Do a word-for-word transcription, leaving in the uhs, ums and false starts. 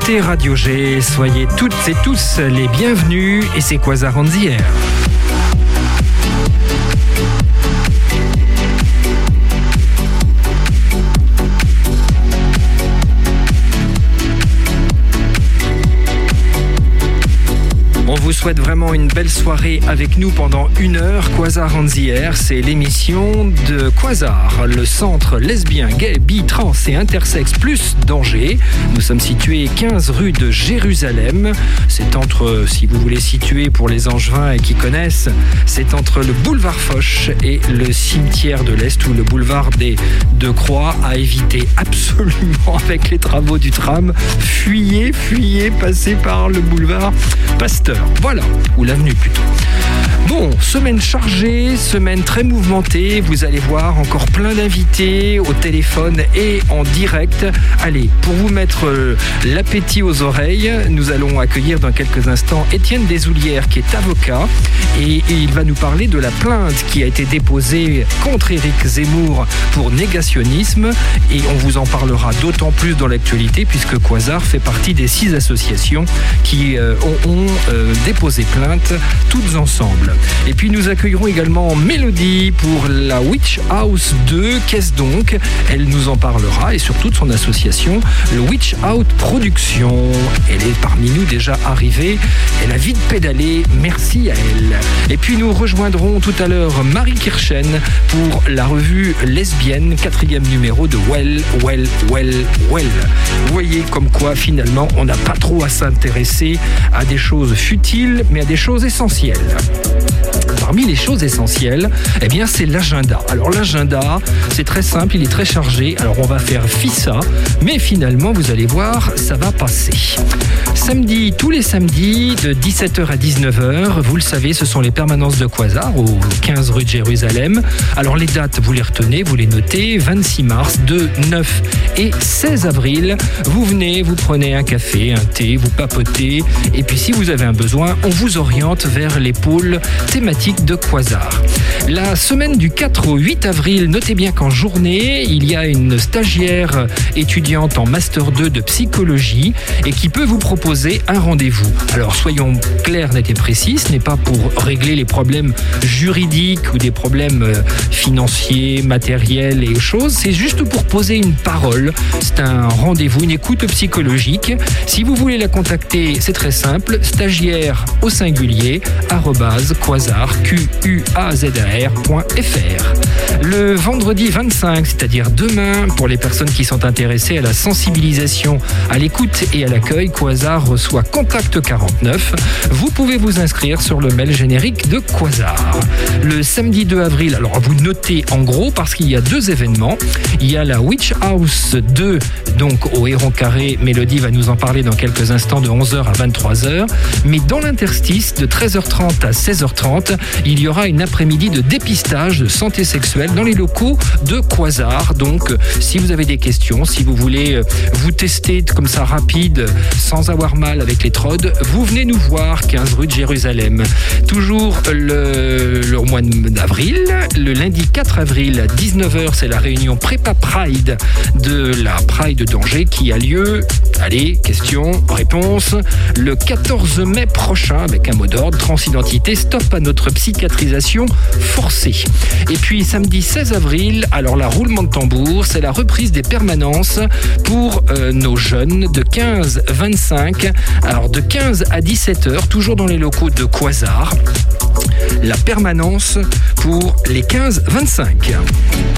écoutez Radio G, soyez toutes et tous les bienvenus et c'est Quasar on the Air. On vous souhaite vraiment une belle soirée avec nous pendant une heure. Quasar on the Air, c'est l'émission de Quasar, le centre lesbien, gay, bi, trans et intersexe plus d'Angers. Nous sommes situés quinze rue de Jérusalem. C'est entre, si vous voulez situer pour les Angevins et qui connaissent, c'est entre le boulevard Foch et le cimetière de l'Est ou le boulevard des Deux Croix. À éviter absolument avec les travaux du tram. Fuyez, fuyez, passez par le boulevard Pasteur. Voilà, ou l'avenue plutôt. Bon, semaine chargée, semaine très mouvementée. Vous allez voir encore plein d'invités au téléphone et en direct. Allez, pour vous mettre l'appétit aux oreilles, nous allons accueillir dans quelques instants Étienne Desoulières qui est avocat et, et il va nous parler de la plainte qui a été déposée contre Éric Zemmour pour négationnisme et on vous en parlera d'autant plus dans l'actualité puisque Quasar fait partie des six associations qui euh, ont, ont euh, déposé plainte toutes ensemble. Et puis nous accueillerons également Mélodie pour la Witch House deux. Qu'est-ce donc ? Elle nous en parlera et surtout de son association, le Witch Out Production. Elle est parmi nous déjà arrivée. Elle a vite pédalé. Merci à elle. Et puis nous rejoindrons tout à l'heure Marie Kirchen pour la revue lesbienne, quatrième numéro de Well, Well, Well, Well. Vous voyez comme quoi finalement on n'a pas trop à s'intéresser à des choses futiles mais à des choses essentielles. Parmi les choses essentielles, eh bien, c'est l'agenda. Alors l'agenda, c'est très simple, il est très chargé. Alors on va faire FISA, mais finalement, vous allez voir, ça va passer. Samedi, tous les samedis, de dix-sept heures à dix-neuf heures, vous le savez, ce sont les permanences de Quasar, au quinze rue de Jérusalem. Alors les dates, vous les retenez, vous les notez, vingt-six mars, deux, neuf et seize avril. Vous venez, vous prenez un café, un thé, vous papotez, et puis si vous avez un besoin, on vous oriente vers les pôles thématiques de Quasar. La semaine du quatre au huit avril, notez bien qu'en journée, il y a une stagiaire étudiante en Master deux de psychologie et qui peut vous proposer un rendez-vous. Alors soyons clairs, nets et précis, ce n'est pas pour régler les problèmes juridiques ou des problèmes financiers, matériels et choses, c'est juste pour poser une parole. C'est un rendez-vous, une écoute psychologique. Si vous voulez la contacter, c'est très simple, stagiaire au singulier, arrobase quasar, Q U A Z A R point F R. Le vendredi vingt-cinq, c'est-à-dire demain, pour les personnes qui sont intéressées à la sensibilisation, à l'écoute et à l'accueil, Quasar reçoit Contact quarante-neuf. Vous pouvez vous inscrire sur le mail générique de Quasar. Le samedi deux avril, alors vous notez en gros parce qu'il y a deux événements. Il y a la Witch House deux, donc au Héron Carré. Mélodie va nous en parler dans quelques instants de onze heures à vingt-trois heures. Mais dans l'interstice, de treize heures trente à seize heures trente, il y aura une après-midi de dépistage de santé sexuelle dans les locaux de Quasar. Donc, si vous avez des questions, si vous voulez vous tester comme ça rapide, sans avoir mal avec les trodes, vous venez nous voir, quinze rue de Jérusalem. Toujours le, le mois d'avril, le lundi quatre avril à dix-neuf heures, c'est la réunion Prépa Pride de la Pride d'Angers qui a lieu, allez, questions, réponses, le quatorze mai prochain avec un mot d'ordre, transidentité, stop à notre psychiatrisation forcée. Et puis samedi seize avril, alors la roulement de tambour, c'est la reprise des permanences pour euh, nos jeunes de quinze à vingt-cinq, alors de quinze à dix-sept heures, toujours dans les locaux de Quasar. La permanence pour les quinze à vingt-cinq.